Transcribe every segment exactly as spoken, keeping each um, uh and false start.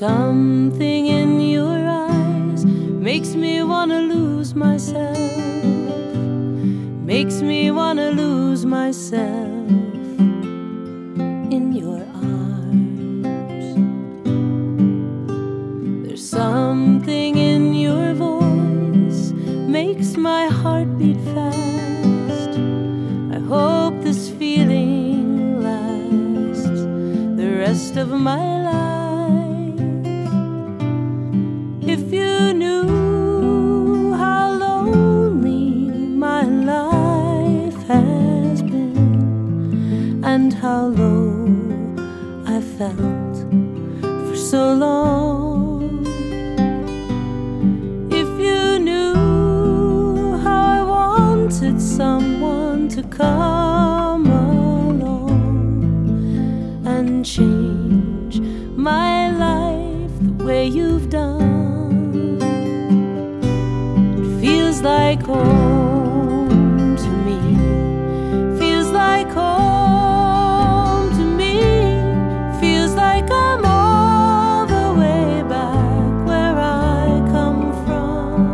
something in your eyes makes me wanna lose myself, makes me wanna lose myself in your arms. There's something in your voice makes my heart beat fast. I hope this feeling lasts the rest of my life. If you knew how lonely my life has been, and how low I felt for so long, if you knew how I wanted someone to come along and change my life the way you've done. Feels like home to me, feels like home to me, feels like I'm all the way back where I come from.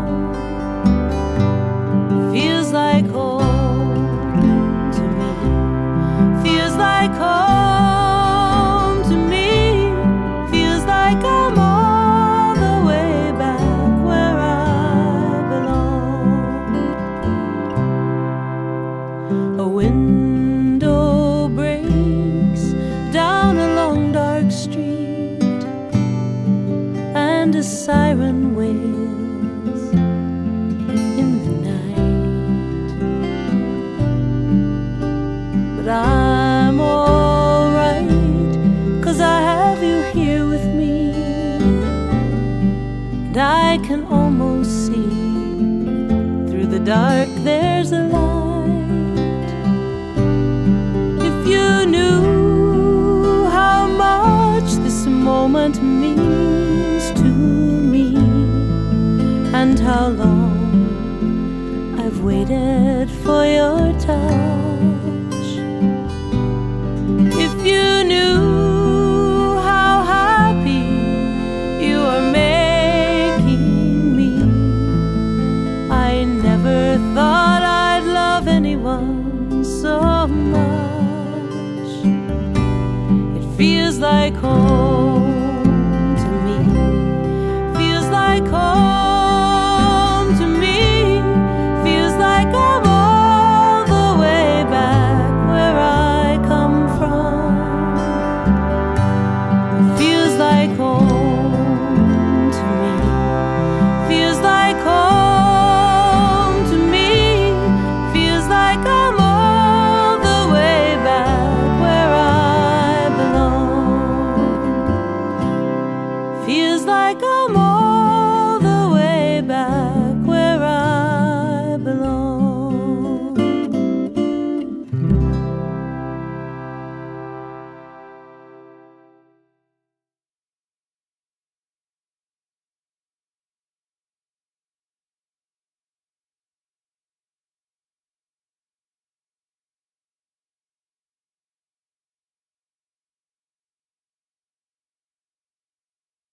Feels like home to me, feels like home to me, feels like I'm all the way back where I A window breaks down a long dark street, and a siren wails in the night. But I'm alright, 'cause I have you here with me, and I can almost see through the dark there's a light.